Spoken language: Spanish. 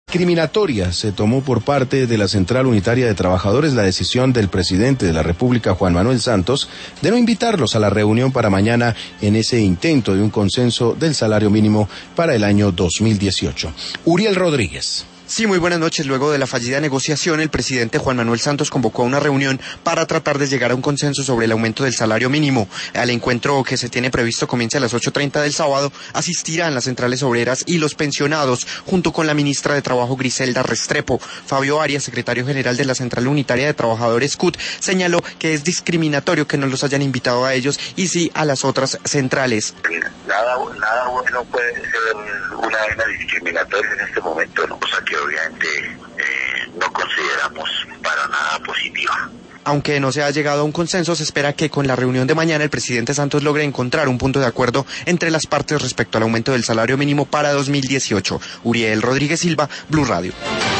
Discriminatoria se tomó por parte de la Central Unitaria de Trabajadores la decisión del presidente de la República, Juan Manuel Santos, de no invitarlos a la reunión para mañana en ese intento de un consenso del salario mínimo para el año 2018. Uriel Rodríguez. Sí, muy buenas noches. Luego de la fallida negociación, el presidente Juan Manuel Santos convocó a una reunión para tratar de llegar a un consenso sobre el aumento del salario mínimo. Al encuentro que se tiene previsto comienza a las 8:30 del sábado, asistirán las centrales obreras y los pensionados, junto con la ministra de Trabajo Griselda Restrepo. Fabio Arias, secretario general de la Central Unitaria de Trabajadores CUT, señaló que es discriminatorio que no los hayan invitado a ellos y sí a las otras centrales. Nada bueno puede ser una vaina discriminatoria en este momento, ¿no? O sea que obviamente no consideramos para nada positiva. Aunque no se ha llegado a un consenso, se espera que con la reunión de mañana el presidente Santos logre encontrar un punto de acuerdo entre las partes respecto al aumento del salario mínimo para 2018. Uriel Rodríguez Silva, Blue Radio.